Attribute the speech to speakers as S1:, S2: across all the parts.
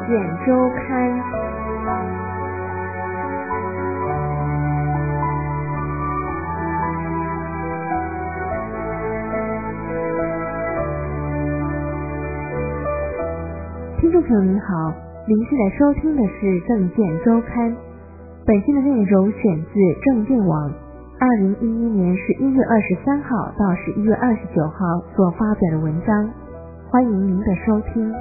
S1: 见周刊。听众朋友您好，您现在收听的是政见周刊。本期的内容选自政见网2011年11月23号到11月29号所发表的文章，欢迎您的收听。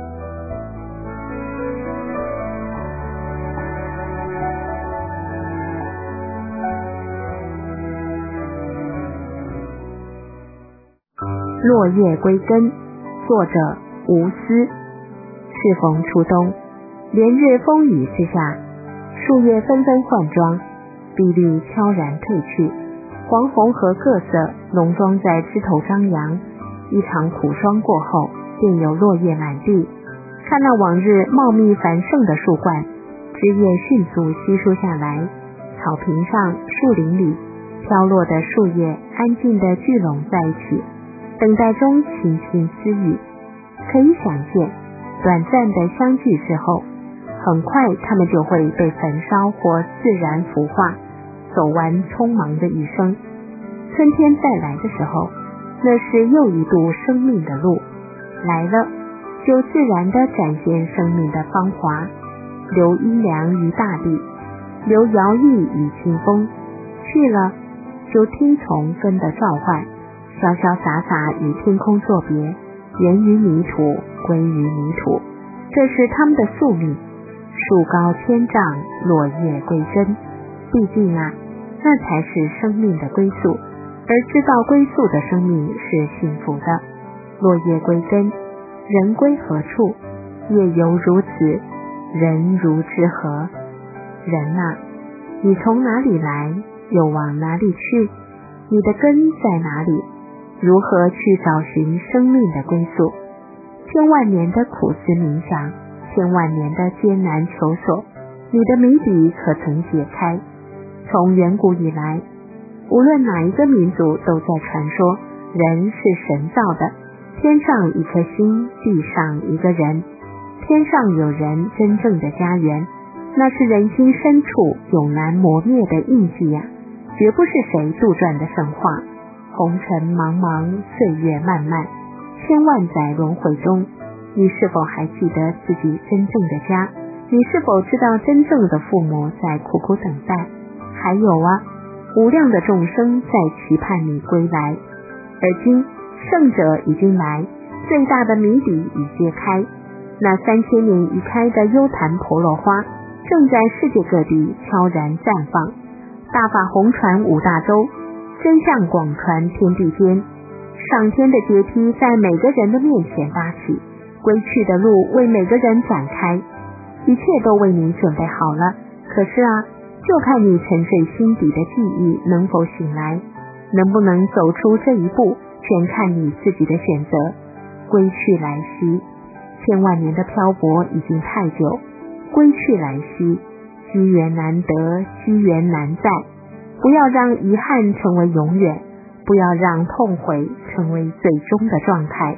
S1: 落叶归根，作者吴思。适逢初冬，连日风雨之下，树叶纷纷换装，碧绿悄然褪去，黄红和各色浓妆在枝头张扬。一场苦霜过后，便有落叶满地。看那往日茂密繁盛的树冠，枝叶迅速稀疏下来，草坪上、树林里飘落的树叶安静地聚拢在一起，等待中轻轻私语。可以想见，短暂的相聚之后，很快它们就会被焚烧或自然腐化，走完匆忙的一生。春天再来的时候，那是又一度生命的路，来了就自然地展现生命的芳华，留阴凉于大地，留摇曳于清风；去了就听从风的召唤，潇潇洒洒与天空作别，源于泥土，归于泥土。这是他们的宿命，树高千丈，落叶归根。毕竟那才是生命的归宿，而知道归宿的生命是幸福的。落叶归根，人归何处？叶犹如此，人如之何？人你从哪里来，又往哪里去？你的根在哪里？如何去找寻生命的归宿？千万年的苦思冥想，千万年的艰难求索，你的谜底可曾解开？从远古以来，无论哪一个民族都在传说人是神造的，天上一颗星，地上一个人。天上有人真正的家园，那是人心深处永难磨灭的印记绝不是谁杜撰的神话。红尘茫茫，岁月漫漫，千万载轮回中，你是否还记得自己真正的家？你是否知道真正的父母在苦苦等待？还有无量的众生在期盼你归来。而今圣者已经来，最大的谜底已揭开。那3000年一开的幽檀婆罗花，正在世界各地悄然绽放。大法红传五大洲，真相广传天地间。上天的阶梯在每个人的面前搭起，归去的路为每个人展开，一切都为你准备好了。可是就看你沉睡心底的记忆能否醒来，能不能走出这一步，全看你自己的选择。归去来兮，千万年的漂泊已经太久，归去来兮，机缘难得，机缘难再。不要让遗憾成为永远，不要让痛悔成为最终的状态。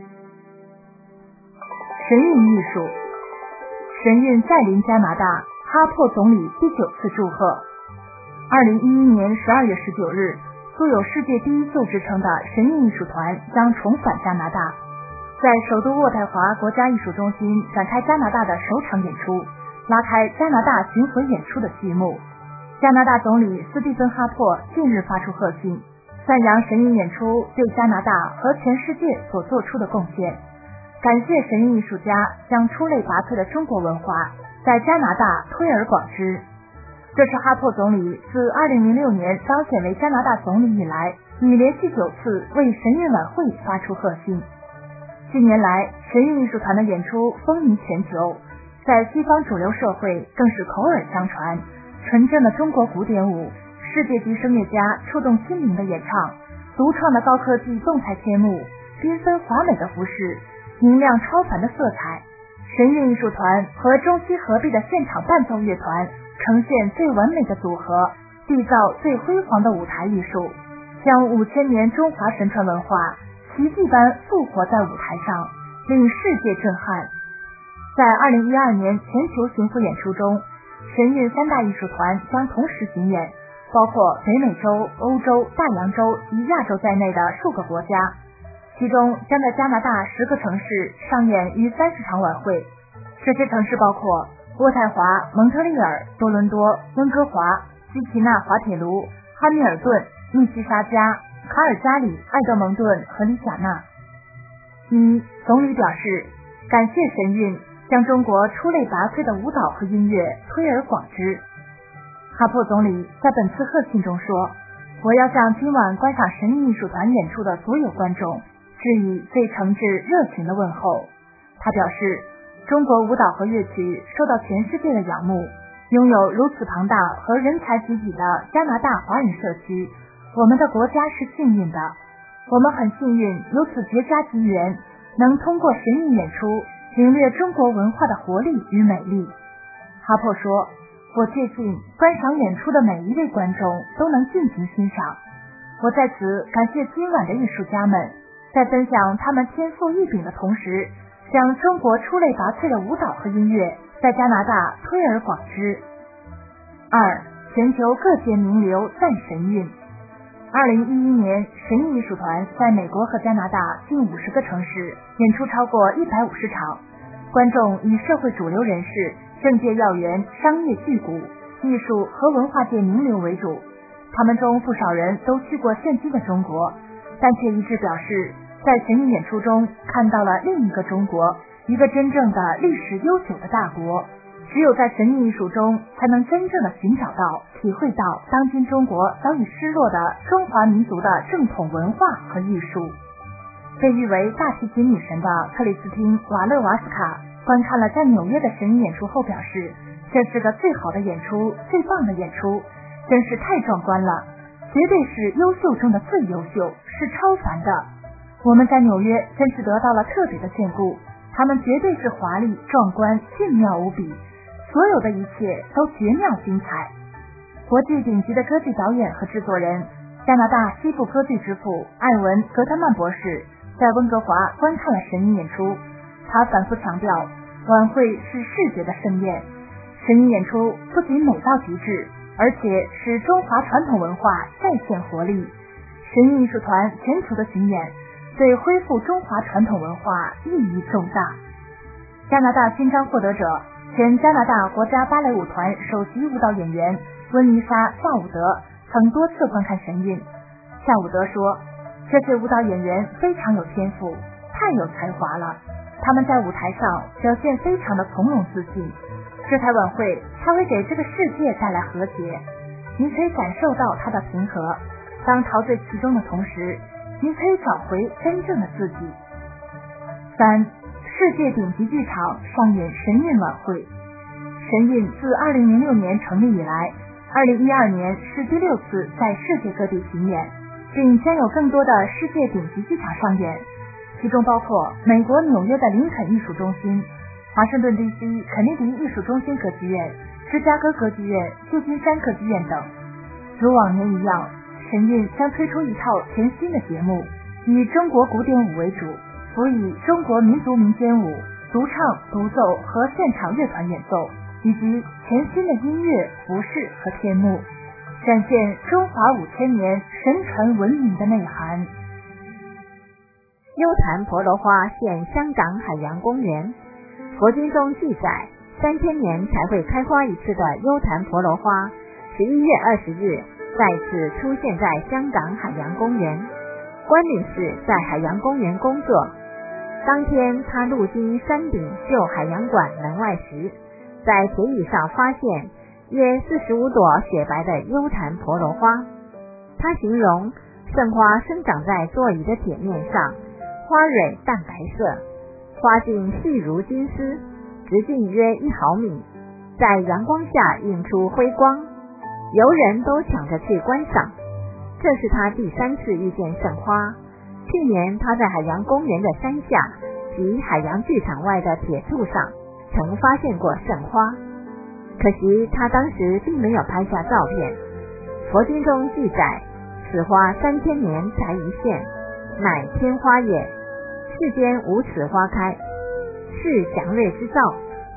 S2: 神韵艺术，神韵再临加拿大，哈珀总理第9次祝贺。2011年12月19日，素有世界第一秀之称的神韵艺术团将重返加拿大，在首都渥太华国家艺术中心展开加拿大的首场演出，拉开加拿大巡回演出的序幕。加拿大总理斯蒂芬·哈珀近日发出贺信，赞扬神韵演出对加拿大和全世界所做出的贡献，感谢神韵艺术家将出类拔萃的中国文化在加拿大推而广之。这是哈珀总理自2006年当选为加拿大总理以来，已连续9次为神韵晚会发出贺信。近年来，神韵艺术团的演出风靡全球，在西方主流社会更是口耳相传。纯正的中国古典舞，世界级声乐家触动心灵的演唱，独创的高科技动态切幕，缤纷华美的服饰，明亮超凡的色彩。神韵艺术团和中西合璧的现场伴奏乐团呈现最完美的组合，缔造最辉煌的舞台艺术，将5000年中华神传文化奇迹般复活在舞台上，令世界震撼。 在2012年全球巡抚演出中，神韵三大艺术团将同时巡演，包括北美洲、欧洲、大洋洲及亚洲在内的数个国家，其中将在加拿大10个城市上演逾30场晚会。这些城市包括渥太华、蒙特利尔、多伦多、温哥华、基奇纳滑铁卢、汉密尔顿、密西沙加、卡尔加里、埃德蒙顿和里贾纳。总理表示感谢神韵将中国出类拔萃的舞蹈和音乐推而广之。哈珀总理在本次贺信中说，我要向今晚观赏神韵艺术团演出的所有观众致以最诚挚热情的问候。他表示，中国舞蹈和乐曲受到全世界的仰慕，拥有如此庞大和人才济济的加拿大华人社区，我们的国家是幸运的。我们很幸运有此绝佳机缘，能通过神韵演出领略中国文化的活力与美丽。哈珀说，我确信观赏演出的每一位观众都能尽情欣赏。我在此感谢今晚的艺术家们，在分享他们天赋异禀的同时，将中国出类拔萃的舞蹈和音乐在加拿大推而广之。2. 全球各界名流赞神韵。2011年，神韵艺术团在美国和加拿大近50个城市演出超过150场，观众以社会主流人士、政界要员、商业巨贾、艺术和文化界名流为主。他们中不少人都去过现今的中国，但却一致表示在神韵演出中看到了另一个中国，一个真正的历史悠久的大国。只有在神韵艺术中，才能真正的寻找到、体会到当今中国早已失落的中华民族的正统文化和艺术。被誉为大提琴女神的克里斯汀·瓦勒瓦斯卡观看了在纽约的神韵演出后表示，这是个最好的演出，最棒的演出，真是太壮观了，绝对是优秀中的最优秀，是超凡的。我们在纽约真是得到了特别的眷顾，他们绝对是华丽、壮观、俊妙无比，所有的一切都绝妙精彩。国际顶级的歌剧导演和制作人，加拿大西部歌剧之父艾文·格特曼博士在温哥华观看了神韵演出，他反复强调，晚会是视觉的盛宴，神韵演出不仅美到极致，而且使中华传统文化再现活力。神韵艺术团全球的巡演对恢复中华传统文化意义重大。加拿大勋章获得者，前加拿大国家芭蕾舞团首席舞蹈演员温妮莎·夏伍德曾多次观看神韵。夏伍德说，这些舞蹈演员非常有天赋，太有才华了，他们在舞台上表现非常的从容自信。这台晚会它会给这个世界带来和谐，你可以感受到它的平和，当陶醉其中的同时，你可以找回真正的自己。3. 世界顶级剧场上演神韵晚会。神韵自2006年成立以来，2012年是第6次在世界各地巡演，并将有更多的世界顶级剧场上演，其中包括美国纽约的林肯艺术中心、华盛顿 DC 肯尼迪艺术中心歌剧院、芝加哥歌剧院、旧金山歌剧院等。如往年一样，神韵将推出一套全新的节目，以中国古典舞为主，辅以中国民族民间舞、独唱、独奏和现场乐团演奏，以及全新的音乐、服饰和天幕，展现中华5000年神传文明的内涵。
S1: 优坛婆罗花现香港海洋公园。佛经中记载，3000年才会开花一次的优坛婆罗花，11月20日再次出现在香港海洋公园。关女士在海洋公园工作，当天她路经山顶旧海洋馆门外时，在铁椅上发现约45朵雪白的优坛婆罗花。她形容圣花生长在座椅的铁面上，花蕊淡白色，花茎细如金丝，直径约1毫米，在阳光下映出辉光，游人都抢着去观赏。这是他第3次遇见圣花。去年他在海洋公园的山下及海洋剧场外的铁柱上曾发现过圣花，可惜他当时并没有拍下照片。佛经中记载，此花3000年才一现，乃天花也，世间无此花开，是祥瑞之兆，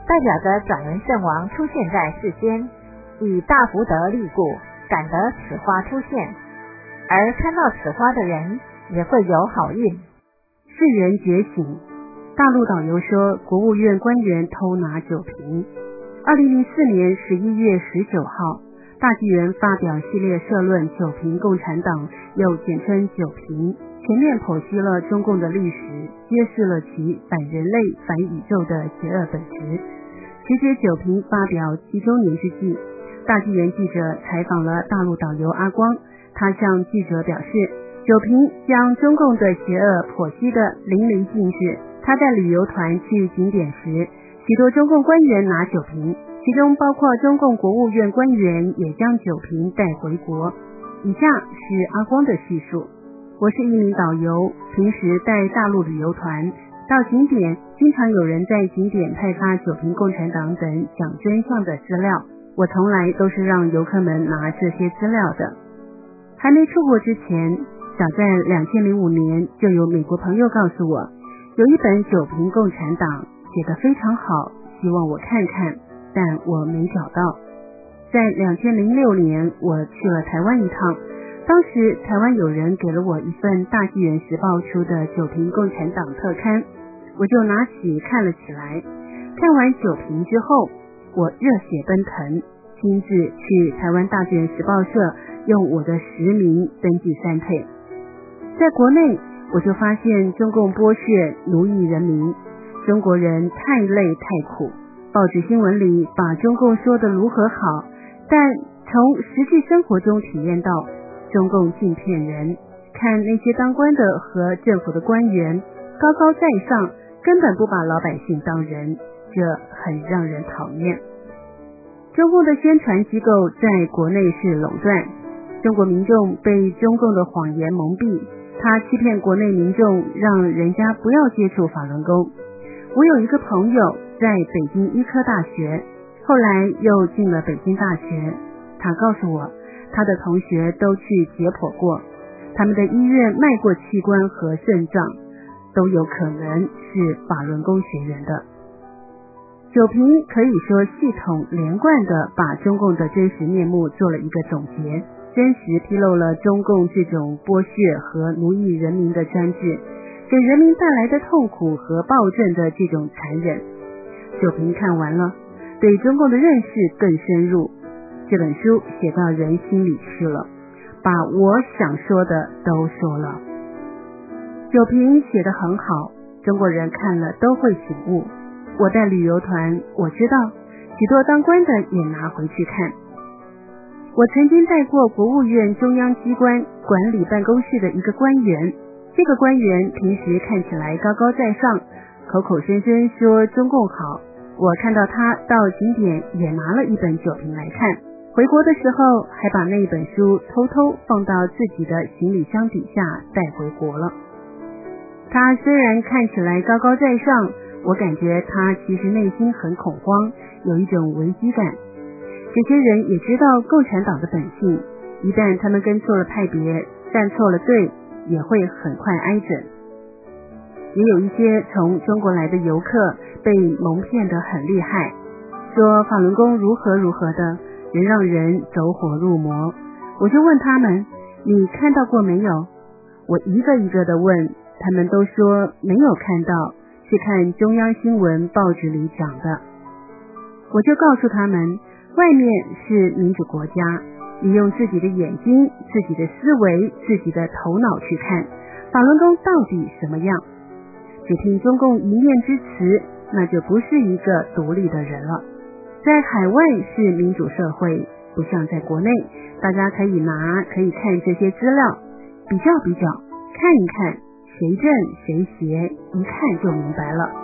S1: 代表着转轮圣王出现在世间，以大福德力故，感得此花出现，而看到此花的人也会有好运。
S3: 世人觉醒，大陆导游说国务院官员偷拿酒瓶。2004年11月19号，大纪元发表系列社论《酒瓶共产党》，又简称酒瓶，全面剖析了中共的历史，揭示了其反人类、反宇宙的邪恶本质。时值酒瓶发表7周年之际，大纪元记者采访了大陆导游阿光，他向记者表示，酒瓶将中共的邪恶剖析得淋漓尽致。他带旅游团去景点时，许多中共官员拿酒瓶，其中包括中共国务院官员也将酒瓶带回国。以下是阿光的叙述。我是一名导游，平时带大陆旅游团到景点，经常有人在景点派发酒瓶共产党等讲真相的资料，我从来都是让游客们拿这些资料的。还没出国之前，早在2005年就有美国朋友告诉我，有一本酒瓶共产党写得非常好，希望我看看，但我没找到。在2006年我去了台湾一趟，当时台湾有人给了我一份大纪元时报出的酒瓶共产党特刊，我就拿起看了起来。看完酒瓶之后，我热血奔腾，亲自去台湾大纪元时报社用我的实名登记删退。在国内我就发现中共剥削奴役人民，中国人太累太苦，报纸新闻里把中共说得如何好，但从实际生活中体验到中共尽骗人，看那些当官的和政府的官员高高在上，根本不把老百姓当人，这很让人讨厌。中共的宣传机构在国内是垄断，中国民众被中共的谎言蒙蔽，他欺骗国内民众，让人家不要接触法轮功。我有一个朋友在北京医科大学，后来又进了北京大学，他告诉我他的同学都去解剖过，他们的医院卖过器官和肾脏，都有可能是法轮功学员的。酒瓶可以说系统连贯地把中共的真实面目做了一个总结，真实披露了中共这种剥削和奴役人民的专制，给人民带来的痛苦和暴政的这种残忍。酒瓶看完了，对中共的认识更深入，这本书写到人心里去了，把我想说的都说了。酒瓶写得很好，中国人看了都会醒悟。我带旅游团，我知道许多当官的也拿回去看。我曾经带过国务院中央机关管理办公室的一个官员，这个官员平时看起来高高在上，口口声声说中共好，我看到他到景点也拿了一本酒瓶来看，回国的时候还把那本书偷偷放到自己的行李箱底下带回国了。他虽然看起来高高在上，我感觉他其实内心很恐慌，有一种危机感。这些人也知道共产党的本性，一旦他们跟错了派别，站错了队，也会很快挨整。也有一些从中国来的游客被蒙骗得很厉害，说法轮功如何如何的，能让人走火入魔。我就问他们，你看到过没有？我一个一个的问，他们都说没有看到，是看中央新闻报纸里讲的。我就告诉他们，外面是民主国家，你用自己的眼睛、自己的思维、自己的头脑去看法轮功到底什么样。只听中共一面之词，那就不是一个独立的人了。在海外是民主社会，不像在国内，大家可以看这些资料，比较，看一看谁正谁邪，一看就明白了。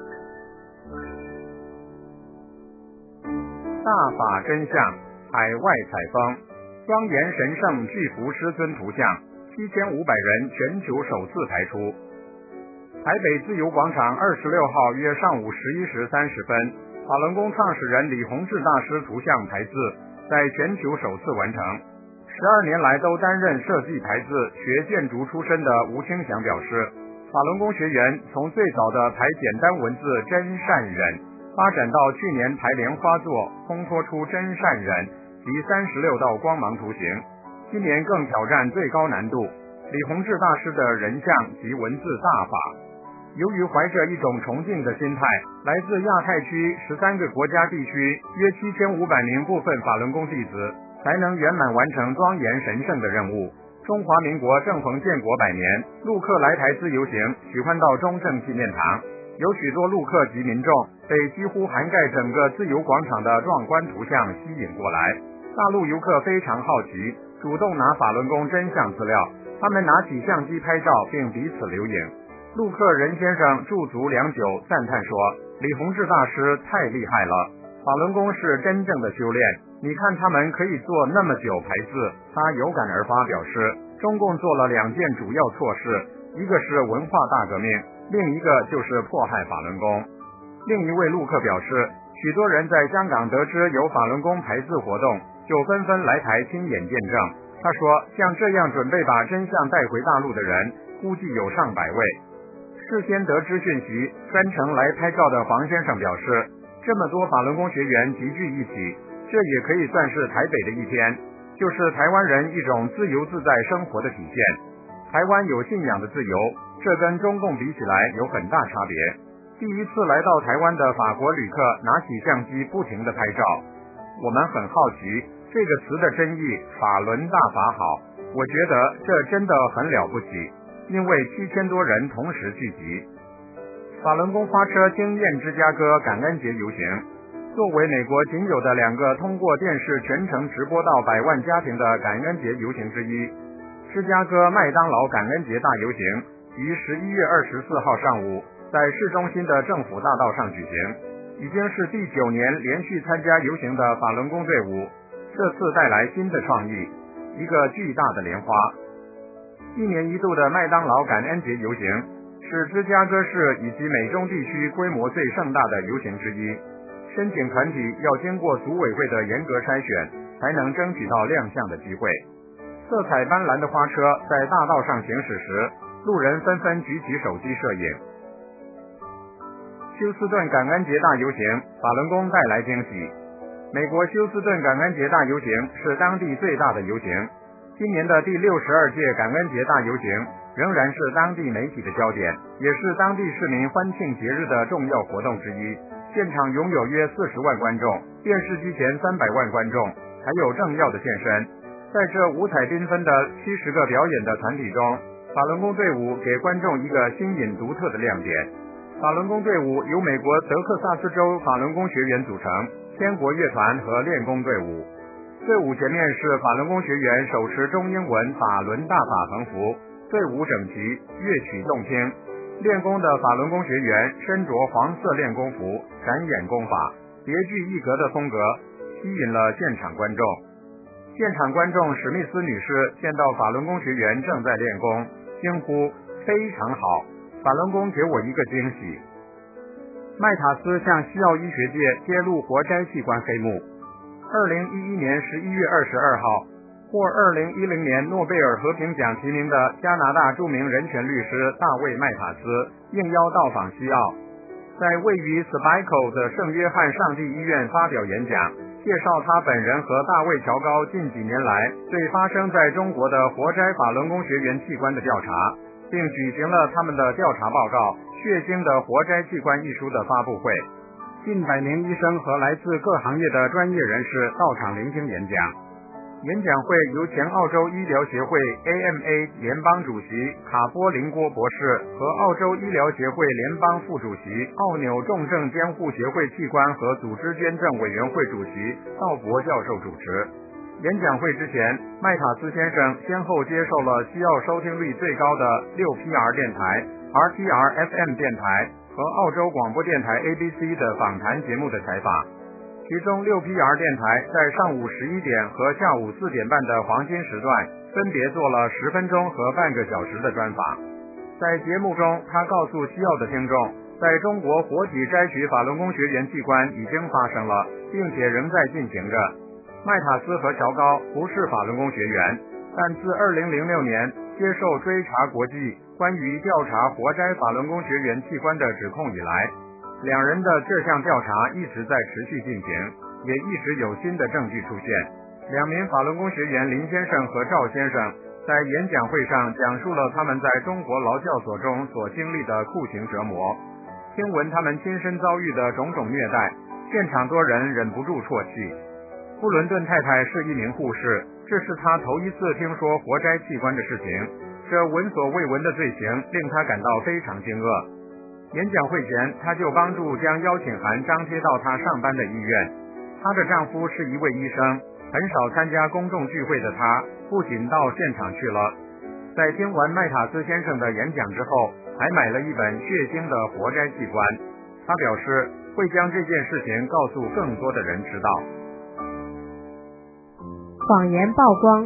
S4: 大法真相，海外采风，庄严神圣巨幅师尊图像，7500人全球首次排出。台北自由广场26号约上午11时30分，法轮功创始人李洪志大师图像排字在全球首次完成。12年来都担任设计排字、学建筑出身的吴清祥表示，法轮功学员从最早的排简单文字真善忍， 发展到去年台莲花座烘托出真善忍及36道光芒图形，今年更挑战最高难度李洪志大师的人像及文字大法。由于怀着一种崇敬的心态，来自亚太区13个国家地区约7500名部分法轮功弟子才能圆满完成庄严神圣的任务。中华民国正逢建国100年，陆客来台自由行取欢到中正纪念堂，有许多陆客及民众被几乎涵盖整个自由广场的壮观图像吸引过来。大陆游客非常好奇，主动拿法轮功真相资料，他们拿起相机拍照并彼此留影。陆客任先生驻足良久，赞叹说：李洪志大师太厉害了，法轮功是真正的修炼，你看他们可以做那么久排字。他有感而发表示，中共做了2件主要错事，一个是文化大革命，另一个就是迫害法轮功。另一位陆客表示，许多人在香港得知有法轮功排字活动，就纷纷来台亲眼见证。他说，像这样准备把真相带回大陆的人，估计有上百位。事先得知讯息，专程来拍照的黄先生表示，这么多法轮功学员集聚一起，这也可以算是台北的一天，就是台湾人一种自由自在生活的体现。台湾有信仰的自由，这跟中共比起来有很大差别。第一次来到台湾的法国旅客拿起相机不停地拍照，我们很好奇这个词的真意，法轮大法好，我觉得这真的很了不起，因为7000多人同时聚集。法轮功花车惊艳芝加哥感恩节游行，作为美国仅有的2个通过电视全程直播到100万家庭的感恩节游行之一，芝加哥麦当劳感恩节大游行于11月24号上午在市中心的政府大道上举行，已经是第9年连续参加游行的法轮功队伍，这次带来新的创意，一个巨大的莲花。1年1度的麦当劳感恩节游行是芝加哥市以及美中地区规模最盛大的游行之一，申请团体要经过组委会的严格筛选，才能争取到亮相的机会。色彩斑斓的花车在大道上行驶时，路人纷纷举起手机摄影。休斯顿感恩节大游行，法轮功带来惊喜。美国休斯顿感恩节大游行是当地最大的游行，今年的第62届感恩节大游行仍然是当地媒体的焦点，也是当地市民欢庆节日的重要活动之一。现场拥有约40万观众，电视机前300万观众，还有政要的现身。在这五彩缤纷的70个表演的团体中，法轮功队伍给观众一个新颖独特的亮点。法轮功队伍由美国德克萨斯州法轮功学员组成，天国乐团和练功队伍。队伍前面是法轮功学员手持中英文法轮大法横幅，队伍整齐，乐曲动听。练功的法轮功学员身着黄色练功服，展演功法，别具一格的风格吸引了现场观众。现场观众史密斯女士见到法轮功学员正在练功，惊呼非常好，法轮功给我一个惊喜。麦塔斯向西药医学界揭露活摘器官黑幕。2011年11月22号，获2010年诺贝尔和平奖提名的加拿大著名人权律师大卫·麦塔斯应邀到访西澳，在位于 Spico 的圣约翰上帝医院发表演讲，介绍他本人和大卫·乔高近几年来对发生在中国的活摘法轮功学员器官的调查，并举行了他们的调查报告《血腥的活摘器官》一书的发布会。近100名医生和来自各行业的专业人士到场聆听演讲。演讲会由前澳洲医疗协会 AMA 联邦主席卡波林郭博士和澳洲医疗协会联邦副主席、澳纽重症监护协会器官和组织捐赠委员会主席道博教授主持。演讲会之前，麦塔斯先生先后接受了西澳收听率最高的 6PR 电台、RTR FM 电台和澳洲广播电台 ABC 的访谈节目的采访。其中 6PR 电台在上午11点和下午4点半的黄金时段分别做了10分钟和半个小时的专访。在节目中，他告诉西澳的听众，在中国活体摘取法轮功学员器官已经发生了，并且仍在进行着。麦塔斯和乔高不是法轮功学员，但自2006年接受追查国际关于调查活摘法轮功学员器官的指控以来， 两人的这项调查一直在持续进行，也一直有新的证据出现。两名法轮功学员林先生和赵先生在演讲会上讲述了他们在中国劳教所中所经历的酷刑折磨，听闻他们亲身遭遇的种种虐待，现场多人忍不住啜泣。布伦顿太太是一名护士，这是她头一次听说活摘器官的事情，这闻所未闻的罪行令她感到非常惊愕。演讲会前，她就帮助将邀请函张贴到她上班的医院。她的丈夫是一位医生，很少参加公众聚会的她不仅到现场去了，在听完麦塔斯先生的演讲之后，还买了一本血腥的活摘器官。她表示会将这件事情告诉更多的人知道。
S1: 谎言曝光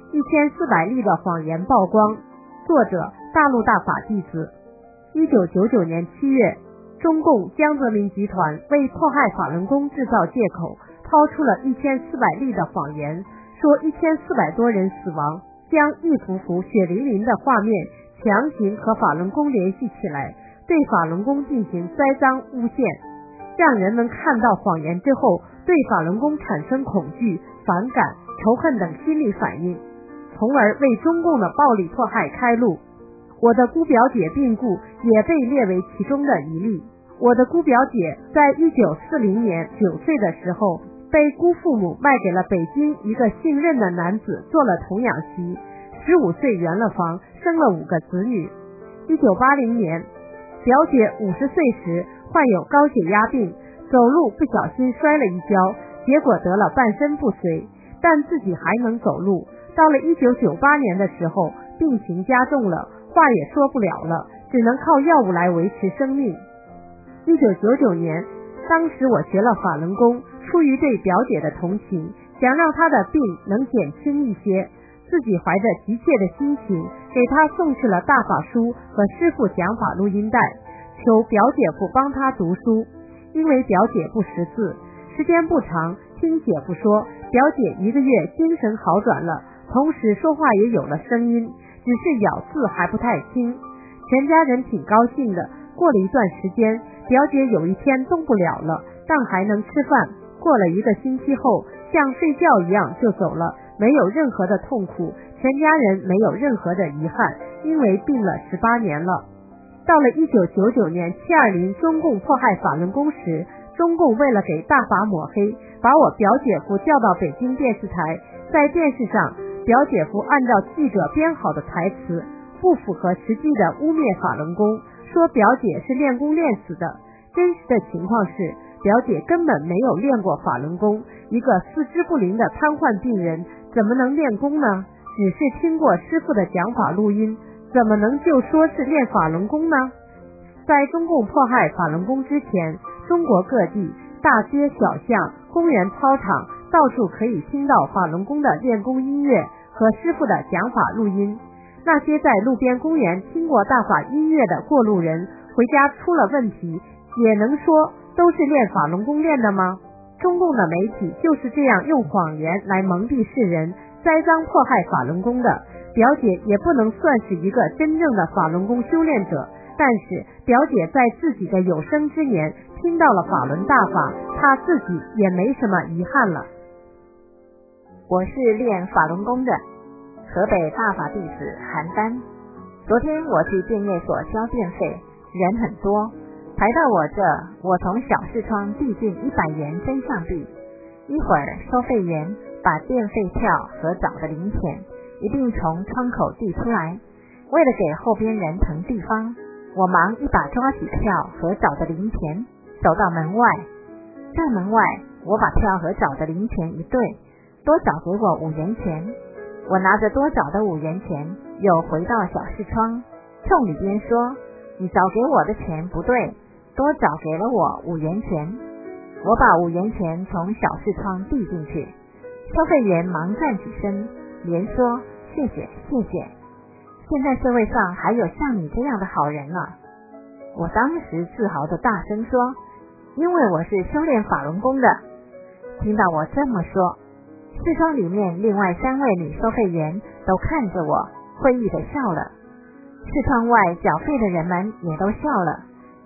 S1: ，1400例的谎言曝光。作者：大陆大法弟子。1999年7月，中共江泽民集团为迫害法轮功制造借口，抛出了1400例的谎言，说1400多人死亡，将一幅幅血淋淋的画面强行和法轮功联系起来，对法轮功进行栽赃诬陷，让人们看到谎言之后对法轮功产生恐惧、反感、仇恨等心理反应，从而为中共的暴力迫害开路。我的姑表姐病故也被列为其中的一例。我的姑表姐在1940年9岁的时候，被姑父母卖给了北京一个姓任的男子做了童养媳，15岁圆了房，生了5个子女。1980年，表姐50岁时患有高血压病，走路不小心摔了一跤，结果得了半身不遂，但自己还能走路。到了1998年的时候，病情加重了，话也说不了了，只能靠药物来维持生命。1999年，当时我学了法轮功，出于对表姐的同情，想让她的病能减轻一些，自己怀着急切的心情，给她送去了大法书和师父讲法录音带，求表姐夫帮她读书。因为表姐不识字，时间不长，听写不说，表姐1个月精神好转了，同时说话也有了声音，只是咬字还不太清。全家人挺高兴的。过了一段时间，表姐有一天动不了了，但还能吃饭。过了1个星期后，像睡觉一样就走了，没有任何的痛苦，全家人没有任何的遗憾，因为病了18年了。到了1999年720中共迫害法轮功时，中共为了给大法抹黑，把我表姐夫叫到北京电视台，在电视上，表姐夫按照记者编好的台词，不符合实际的污蔑法轮功，说表姐是练功练死的。真实的情况是，表姐根本没有练过法轮功，一个四肢不灵的瘫痪病人怎么能练功呢？只是听过师父的讲法录音，怎么能就说是练法轮功呢？在中共迫害法轮功之前，中国各地大街小巷、公园操场到处可以听到法轮功的练功音乐和师父的讲法录音。那些在路边公园听过大法音乐的过路人，回家出了问题，也能说都是练法轮功练的吗？中共的媒体就是这样用谎言来蒙蔽世人，栽赃迫害法轮功的。表姐也不能算是一个真正的法轮功修炼者，但是表姐在自己的有生之年听到了法轮大法，她自己也没什么遗憾了。
S5: 我是练法轮功的，河北大法弟子韩丹。昨天我去电业所交电费，人很多，排到我这，我从小视窗递进100元真相币。一会儿收费员把电费票和找的零钱一并从窗口递出来，为了给后边人腾地方，我忙一把抓起票和找的零钱，走到门外。在门外，我把票和找的零钱一对，多找给我5元钱。我拿着多找的5元钱，又回到小视窗，冲里边说：“你找给我的钱不对，多找给了我5元钱。”我把5元钱从小视窗递进去，收费员忙站起身，连说：“谢谢，谢谢。现在社会上还有像你这样的好人了。”我当时自豪地大声说：“因为我是修炼法轮功的。”听到我这么说，视窗里面另外3位女收费员都看着我，会意地笑了。视窗外缴费的人们也都笑了，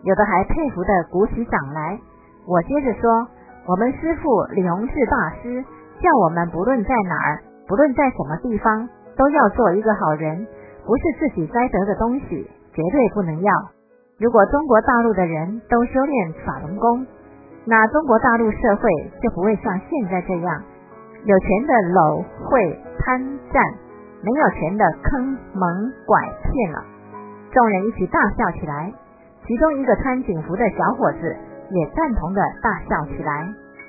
S5: 有的还佩服地鼓起掌来。我接着说，我们师父李洪志大师叫我们不论在哪儿，不论在什么地方，都要做一个好人，不是自己该得的东西绝对不能要。如果中国大陆的人都修炼法轮功，那中国大陆社会就不会像现在这样，有钱的搂会贪占，没有钱的坑蒙拐骗了。众人一起大笑起来，其中一个穿警服的小伙子也赞同的大笑起来。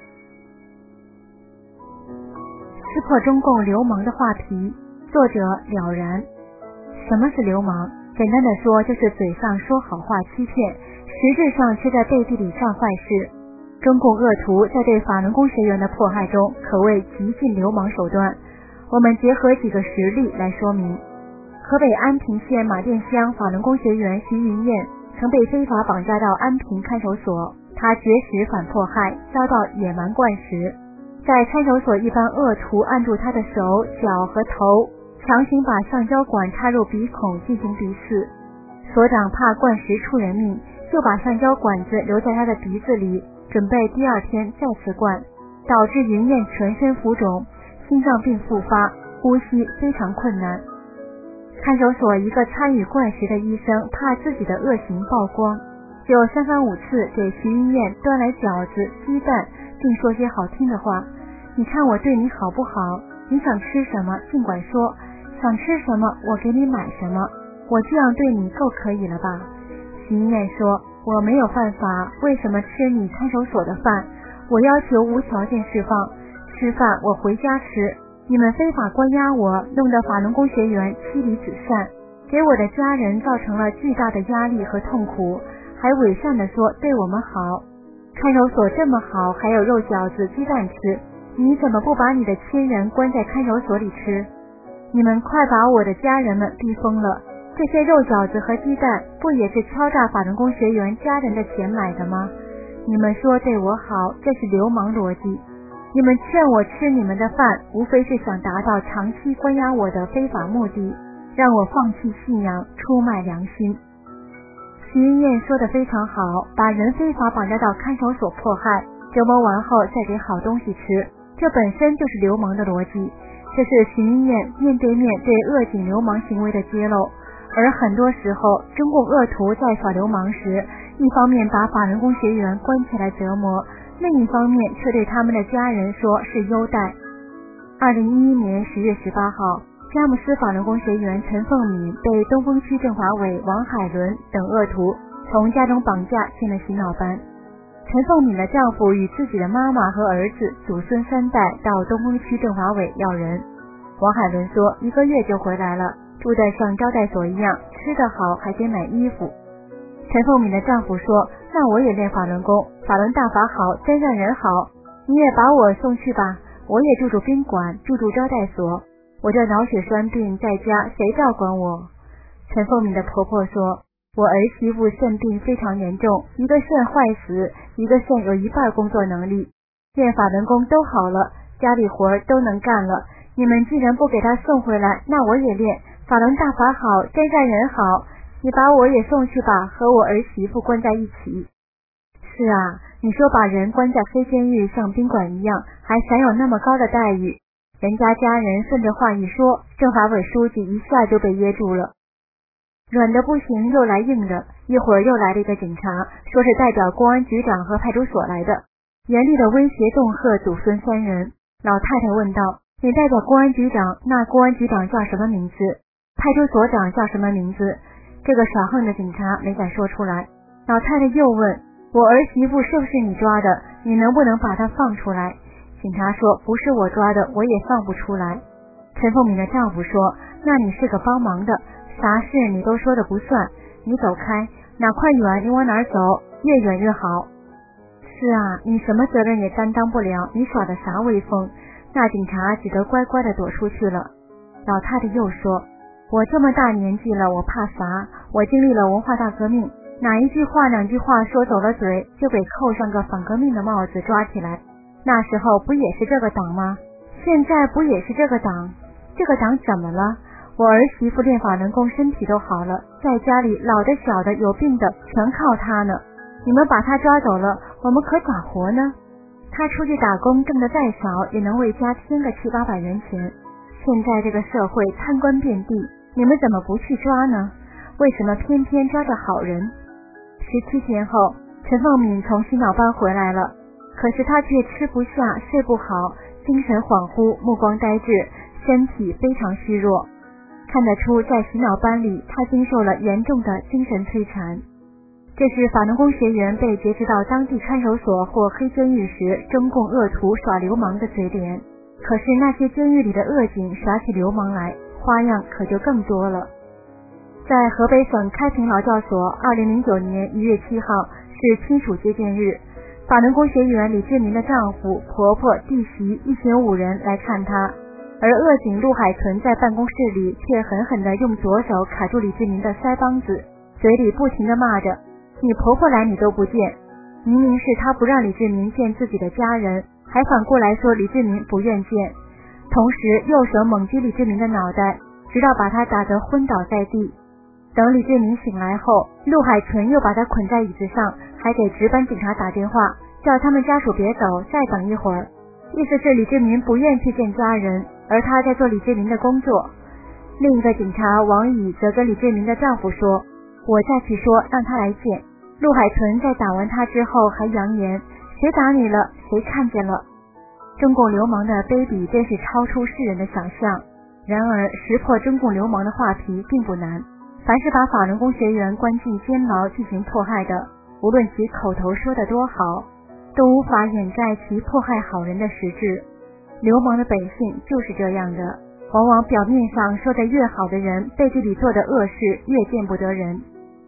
S2: 识破中共流氓的话题，作者了然。什么是流氓？简单的说，就是嘴上说好话欺骗，实质上却在背地里干坏事。中共恶徒在对法轮功学员的迫害中，可谓极尽流氓手段。我们结合几个实例来说明。河北安平县马店乡法轮功学员徐云燕曾被非法绑架到安平看守所，她绝食反迫害，遭到野蛮灌食。在看守所，一般恶徒按住她的手、脚和头，强行把橡胶管插入鼻孔进行鼻饲。所长怕灌食出人命，就把橡胶管子留在她的鼻子里，准备第二天再次灌，导致云燕全身浮肿，心脏病复发，呼吸非常困难。看守所一个参与灌食的医生怕自己的恶行曝光，就3番5次给徐云燕端来饺子、鸡蛋，并说些好听的话。你看我对你好不好？你想吃什么尽管说，想吃什么我给你买什么，我这样对你够可以了吧？徐云燕说，我没有犯法，为什么吃你看守所的饭？我要求无条件释放，吃饭我回家吃，你们非法关押我，弄得法轮功学员妻离子散，给我的家人造成了巨大的压力和痛苦，还伪善地说对我们好。看守所这么好，还有肉饺子、鸡蛋吃，你怎么不把你的亲人关在看守所里吃？你们快把我的家人们逼疯了！这些肉饺子和鸡蛋不也是敲诈法轮功学员家人的钱买的吗？你们说对我好，这是流氓逻辑。你们劝我吃你们的饭，无非是想达到长期关押我的非法目的，让我放弃信仰，出卖良心。徐云燕说得非常好，把人非法绑架到看守所迫害，折磨完后再给好东西吃，这本身就是流氓的逻辑。这是徐云燕面对面对恶警流氓行为的揭露。而很多时候，中共恶徒在耍流氓时，一方面把法轮功学员关起来折磨，另一方面却对他们的家人说是优待。2011年10月18号，佳木斯法轮功学员陈凤敏被东风区政法委王海伦等恶徒从家中绑架进了洗脑班。陈凤敏的丈夫与自己的妈妈和儿子祖孙3代到东风区政法委要人。王海伦说1个月就回来了，住得像招待所一样，吃得好，还给买衣服。陈凤敏的丈夫说，那我也练法轮功，法轮大法好，真让人好，你也把我送去吧，我也住宾馆，住招待所，我这脑血栓病在家谁照管我？陈凤敏的婆婆说，我儿媳妇肾病非常严重，一个肾坏死，一个肾有一半工作能力，练法轮功都好了，家里活都能干了，你们既然不给她送回来，那我也练，法轮大法好，真让人好，你把我也送去吧，和我儿媳妇关在一起。是啊，你说把人关在黑监狱像宾馆一样，还享有那么高的待遇，人家家人顺着话一说，政法委书记一下就被噎住了。软的不行又来硬的，一会儿又来了一个警察，说是代表公安局长和派出所来的，严厉的威胁恫吓祖孙3人。老太太问道，你代表公安局长，那公安局长叫什么名字？派出所长叫什么名字？这个耍横的警察没敢说出来。老太太又问，我儿媳妇是不是你抓的？你能不能把她放出来？警察说，不是我抓的，我也放不出来。陈凤敏的丈夫说，那你是个帮忙的，啥事你都说的不算，你走开，哪块远你往哪走，越远越好。是啊，你什么责任也担当不了，你耍的啥威风？那警察只得乖乖的躲出去了。老太太又说，我这么大年纪了，我怕啥？我经历了文化大革命，哪一句话2句话说走了嘴，就给扣上个反革命的帽子抓起来。那时候不也是这个党吗？现在不也是这个党？这个党怎么了？ 我儿媳妇练法轮功身体都好了，在家里老的小的有病的全靠她呢。你们把她抓走了，我们可咋活呢？她出去打工挣得再少，也能为家添个700-800元钱。现在这个社会贪官遍地，你们怎么不去抓呢？为什么偏偏抓着好人？17天后，陈凤敏从洗脑班回来了，可是她却吃不下睡不好，精神恍惚，目光呆滞，身体非常虚弱。看得出在洗脑班里她经受了严重的精神摧残。这是法轮功学员被劫持到当地看守所或黑监狱时，中共恶徒耍流氓的嘴脸。可是那些监狱里的恶警耍起流氓来，花样可就更多了。在河北省开平劳教所，2009年1月7号是亲属接见日，法轮功学员李志民的丈夫、婆婆、弟媳一行5人来看他，而恶警陆海豚在办公室里却狠狠地用左手卡住李志民的腮帮子，嘴里不停地骂着：你婆婆来你都不见。明明是他不让李志民见自己的家人，还反过来说李志民不愿见，同时右手猛击李志民的脑袋，直到把他打得昏倒在地。等李志民醒来后，陆海豚又把他捆在椅子上，还给值班警察打电话，叫他们家属别走，再等一会儿。意思是李志民不愿去见家人，而他在做李志民的工作。另一个警察王宇则跟李志民的丈夫说：我再去说，让他来见。陆海豚在打完他之后还扬言：谁打你了，谁看见了。中共流氓的卑鄙真是超出世人的想象。然而识破中共流氓的画皮并不难，凡是把法轮功学员关进监牢进行迫害的，无论其口头说得多好，都无法掩盖其迫害好人的实质。流氓的本性就是这样的，往往表面上说得越好的人，背地里做的恶事越见不得人。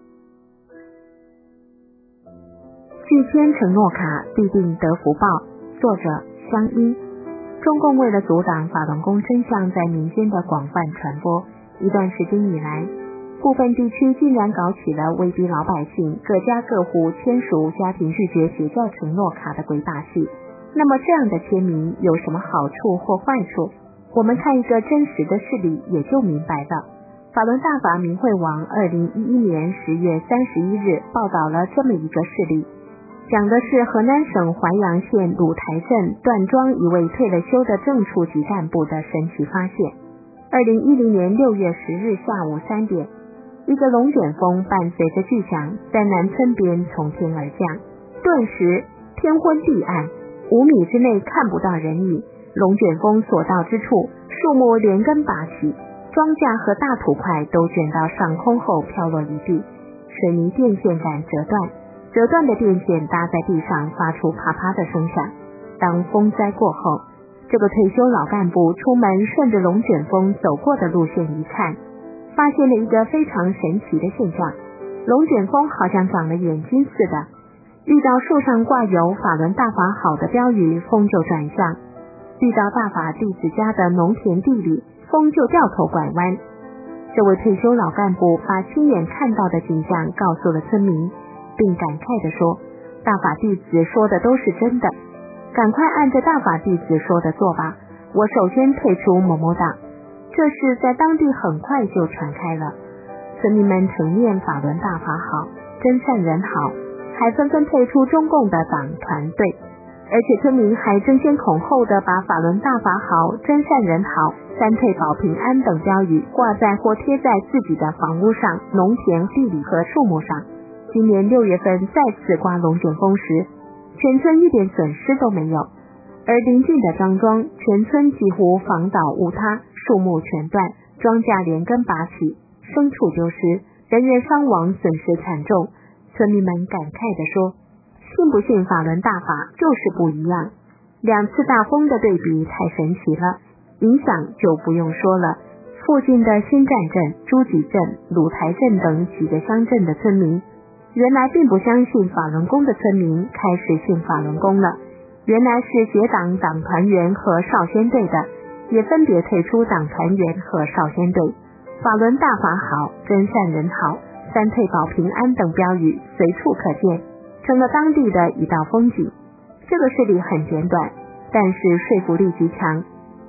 S1: 拒签承诺卡必定得福报，作者香音。中共为了阻挡法轮功真相在民间的广泛传播，一段时间以来，部分地区竟然搞起了威逼老百姓各家各户签署家庭拒绝邪教承诺卡的鬼把戏。那么这样的签名有什么好处或坏处？我们看一个真实的事例也就明白了。法轮大法明慧网2011年10月31日报道了这么一个事例，讲的是河南省淮阳县鲁台镇段庄一位退了休的正处级干部的神奇发现。2010年6月10日下午3点，一个龙卷风伴随着巨响在南村边从天而降，顿时天昏地暗，5米之内看不到人影。龙卷风所到之处，树木连根拔起，庄稼和大土块都卷到上空后飘落一地，水泥电线杆折断的电线搭在地上发出啪啪的声响。当风灾过后，这个退休老干部出门顺着龙卷风走过的路线一看，发现了一个非常神奇的现象，龙卷风好像长了眼睛似的，遇到树上挂有法轮大法好的标语，风就转向；遇到大法弟子家的农田地里，风就掉头拐弯。这位退休老干部把亲眼看到的景象告诉了村民，并感慨地说：大法弟子说的都是真的，赶快按着大法弟子说的做吧，我首先退出某某党。这事在当地很快就传开了，村民们承认法轮大法好，真善人好，还纷纷退出中共的党团队，而且村民还争先恐后的把法轮大法好，真善人好，三退保平安等标语挂在或贴在自己的房屋上、农田、地里和树木上。今年6月份再次刮龙卷风时，全村一点损失都没有，而邻近的张庄，全村几乎房倒屋塌，树木全断，庄稼连根拔起，牲畜丢失，人员伤亡，损失惨重。村民们感慨地说：信不信法轮大法就是不一样。2次大风的对比太神奇了，影响就不用说了。附近的新站镇、诸暨镇、鲁台镇等几个乡镇的村民，原来并不相信法轮功的村民开始信法轮功了，原来是结党党团员和少先队的，也分别退出党团员和少先队。法轮大法好，真善人好，三退保平安等标语随处可见，成了当地的一道风景。这个事例很简短，但是说服力极强。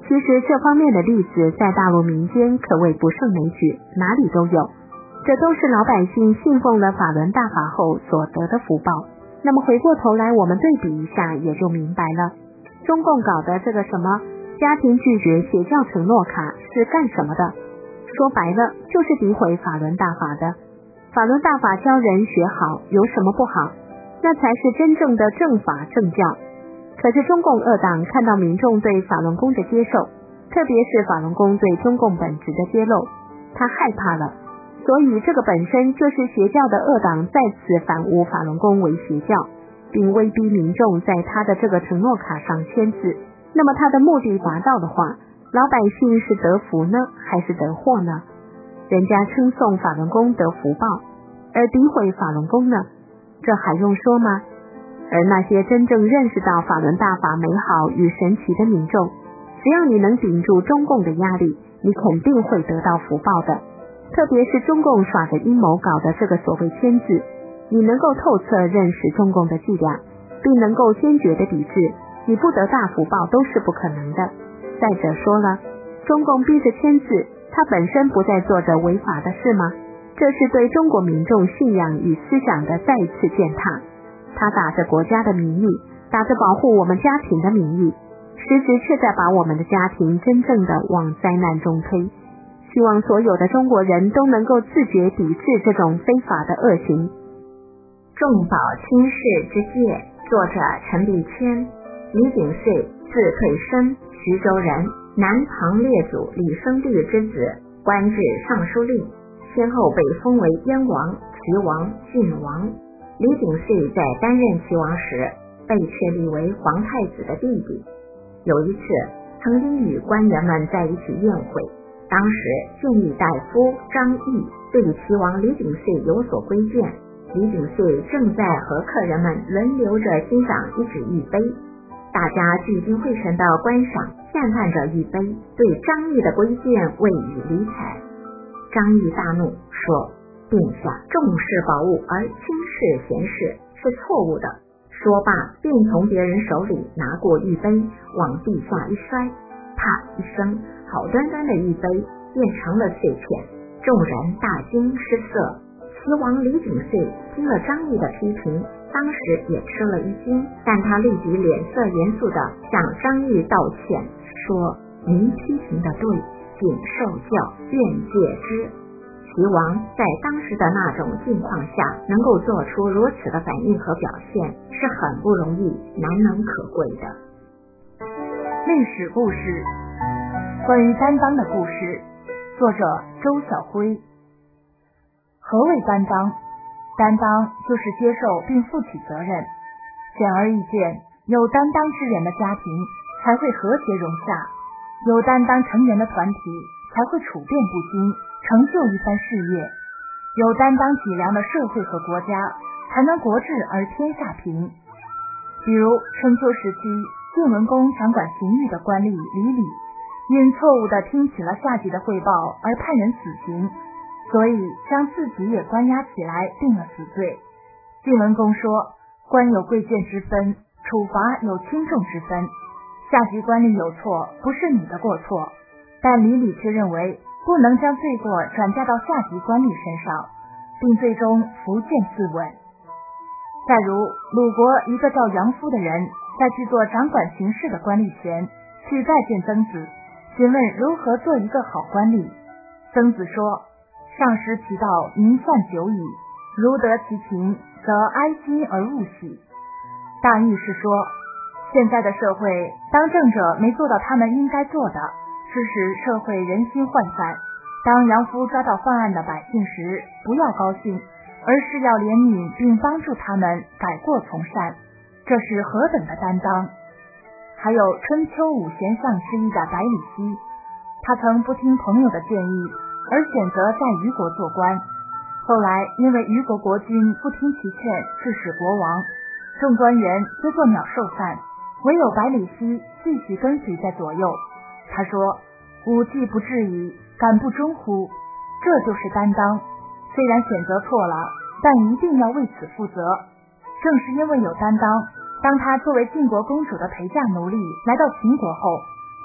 S1: 其实这方面的例子在大陆民间可谓不胜枚举，哪里都有。这都是老百姓信奉了法轮大法后所得的福报。那么回过头来我们对比一下，也就明白了，中共搞的这个什么家庭拒绝邪教承诺卡是干什么的？说白了就是诋毁法轮大法的。法轮大法教人学好有什么不好？那才是真正的正法正教。可是中共恶党看到民众对法轮功的接受，特别是法轮功对中共本质的揭露，他害怕了。所以这个本身就是邪教的恶党再次反诬法轮功为邪教，并威逼民众在他的这个承诺卡上签字。那么他的目的达到的话，老百姓是得福呢，还是得祸呢？人家称颂法轮功得福报，而诋毁法轮功呢？这还用说吗？而那些真正认识到法轮大法美好与神奇的民众，只要你能顶住中共的压力，你肯定会得到福报的。特别是中共耍着阴谋搞的这个所谓签字，你能够透彻认识中共的伎俩，并能够坚决的抵制，你不得大福报都是不可能的。再者说了，中共逼着签字，他本身不在做着违法的事吗？这是对中国民众信仰与思想的再一次践踏。他打着国家的名义，打着保护我们家庭的名义，实质却在把我们的家庭真正的往灾难中推。希望所有的中国人都能够自觉抵制这种非法的恶行。
S5: 众宝轻视之戒，作者陈必谦。李秉岁，字退生，徐州人，南唐列祖李生律之子，官至尚书令，先后被封为燕王、齐王、郡王。李秉岁在担任齐王时，被确立为皇太子的弟弟。有一次，曾经与官员们在一起宴会，当时建议大夫张毅对齐王李秉岁有所规谏，李秉岁正在和客人们轮流着欣赏一只玉杯，大家聚精会神地观赏赞叹着玉杯，对张毅的规谏未予理睬。张毅大怒说：“殿下重视宝物而轻视闲事是错误的。”说罢便从别人手里拿过玉杯往地下一摔，啪一声，好端端的玉杯变成了碎片，众人大惊失色。齐王李秉岁听了张毅的批评，当时也吃了一惊，但他立即脸色严肃地向张毅道歉，说：“您批评的对，谨受教，愿戒之。”齐王在当时的那种境况下能够做出如此的反应和表现，是很不容易，难能可贵的。
S2: 历史故事，关于担当的故事，作者周晓辉。何谓担当？担当就是接受并负起责任。显而易见，有担当之人的家庭才会和谐融洽，有担当成员的团体才会处变不惊，成就一番事业。有担当脊梁的社会和国家，才能国治而天下平。比如春秋时期，晋文公掌管刑狱的官吏李礼，因错误地听取了下级的汇报而判人死刑，所以将自己也关押起来，定了死罪。晋文公说，官有贵贱之分，处罚有轻重之分，下级官吏有错，不是你的过错。但李礼却认为不能将罪过转嫁到下级官吏身上，并最终伏剑自刎。再如鲁国一个叫杨夫的人，在去做掌管刑事的官吏前，去拜见曾子，询问如何做一个好官吏。曾子说：“上识其道，民算久矣，如得其情，则哀心而勿喜。”大意是说，现在的社会，当政者没做到他们应该做的，致使社会人心涣散。当杨夫抓到犯案的百姓时，不要高兴，而是要怜悯并帮助他们改过从善，这是何等的担当。还有春秋五贤相之一的百里奚，他曾不听朋友的建议，而选择在虞国做官。后来因为虞国国君不听其劝，致使国亡，众官员皆作鸟兽散，唯有百里奚继续跟随在左右。他说：“吾既不至矣，敢不忠乎？”这就是担当。虽然选择错了，但一定要为此负责。正是因为有担当，当他作为晋国公主的陪嫁奴隶来到秦国后，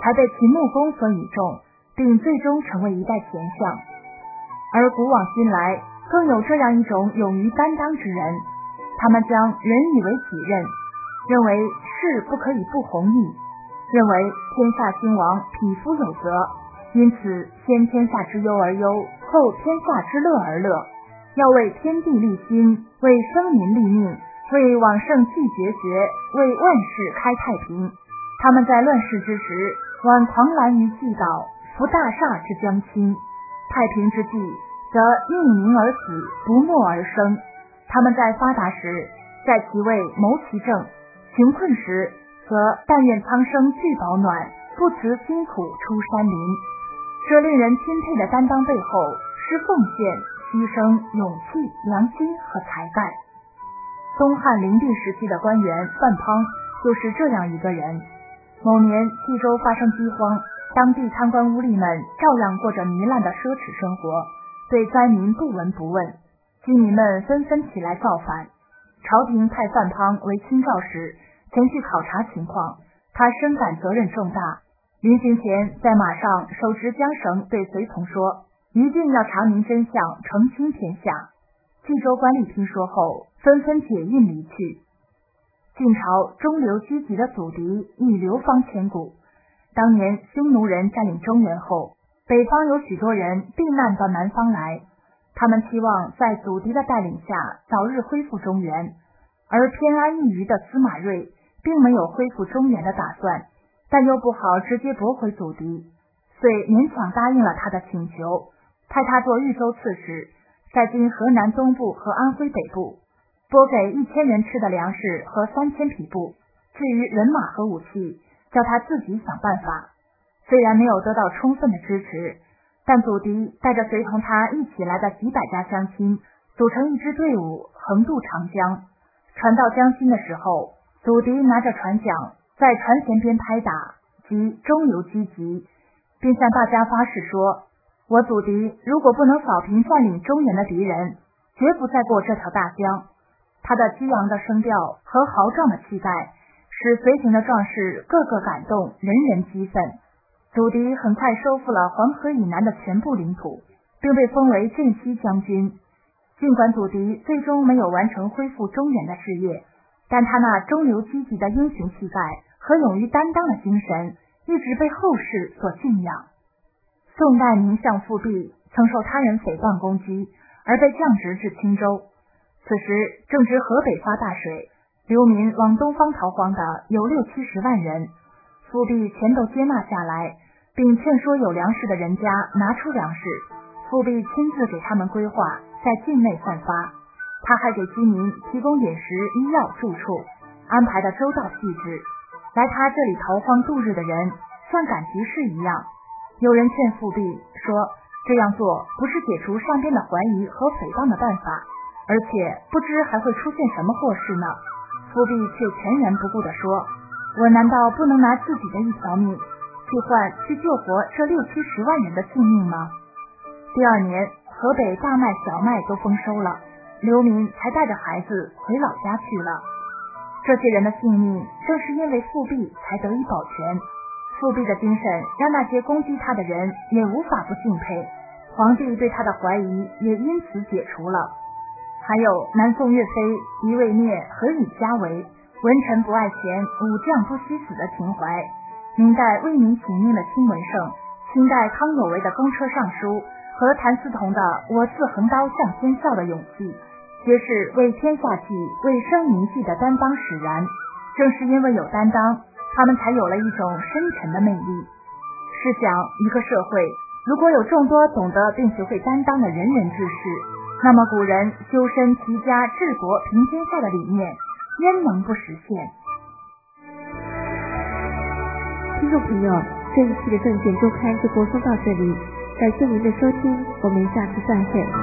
S2: 才被秦穆公所倚重，并最终成为一代贤相。而古往今来，更有这样一种勇于担当之人，他们将人以为己任，认为事不可以不弘毅，认为天下兴亡，匹夫有责，因此先天下之忧而忧，后天下之乐而乐，要为天地立心，为生民立命，为往圣继绝学，为万世开太平。他们在乱世之时，挽狂澜于既倒，扶大厦之将倾，太平之际，则逆民而死，不没而生。他们在发达时，在其位谋其政，穷困时，则但愿苍生俱保暖，不辞辛苦出山林。这令人钦佩的担当背后，是奉献、牺牲、勇气、良心和才干。东汉灵帝时期的官员范滂就是这样一个人。某年冀州发生饥荒，当地贪官污吏们照样过着糜烂的奢侈生活，对灾民不闻不问。居民们纷纷起来造反，朝廷派范滂为清照使，前去考察情况。他深感责任重大，临行前在马上手执缰绳，对随从说，一定要查明真相，澄清天下。冀州官吏听说后，纷纷解印离去。晋朝中流击楫的祖狄亦流芳千古。当年匈奴人占领中原后，北方有许多人避难到南方来，他们期望在祖狄的带领下早日恢复中原，而偏安一隅的司马睿并没有恢复中原的打算，但又不好直接驳回祖狄，遂勉强答应了他的请求，派他做豫州刺史，在今河南东部和安徽北部，拨给1000人吃的粮食和3000匹布，至于人马和武器，叫他自己想办法。虽然没有得到充分的支持，但祖狄带着随同他一起来的几百家乡亲，组成一支队伍，横渡长江。船到江心的时候，祖狄拿着船桨在船舷边拍打，即中流击楫，并向大家发誓说，我祖狄如果不能扫平占领中原的敌人，绝不再过这条大江。他的激昂的声调和豪壮的气概，使随行的壮士个个感动，人人激愤。祖狄很快收复了黄河以南的全部领土，并被封为镇西将军。尽管祖狄最终没有完成恢复中原的事业，但他那中流击楫的英雄气概和勇于担当的精神，一直被后世所敬仰。宋代名相富弼曾受他人诽谤攻击，而被降职至青州。此时正值河北发大水，流民往东方逃荒的有60-70万人，富弼全都接纳下来，并劝说有粮食的人家拿出粮食。富弼亲自给他们规划在境内散发，他还给居民提供饮食、医药、住处，安排的周到细致。来他这里逃荒度日的人像赶集市一样。有人劝富弼说，这样做不是解除上边的怀疑和诽谤的办法，而且不知还会出现什么祸事呢。富弼却全然不顾地说，我难道不能拿自己的一条命去救活这60-70万人的性命吗？第二年，河北大麦、小麦都丰收了，流民才带着孩子回老家去了。这些人的性命正是因为富弼才得以保全。富弼的精神让那些攻击他的人也无法不敬佩，皇帝对他的怀疑也因此解除了。还有南宋岳飞一味灭何以家为，文臣不爱钱，武将不惜死的情怀，明代为民请命的辛文胜，清代康有为的公车上书，和谭嗣同的我自横刀向天笑的勇气，皆是为天下计、为生民计的担当使然。正是因为有担当，他们才有了一种深沉的魅力。试想，一个社会如果有众多懂得并学会担当的仁人志士，那么古人修身齐家治国平天下的理念焉能不实现？
S1: 听众朋友，这一期的证券周刊就播送到这里，感谢您的收听，我们下次再会。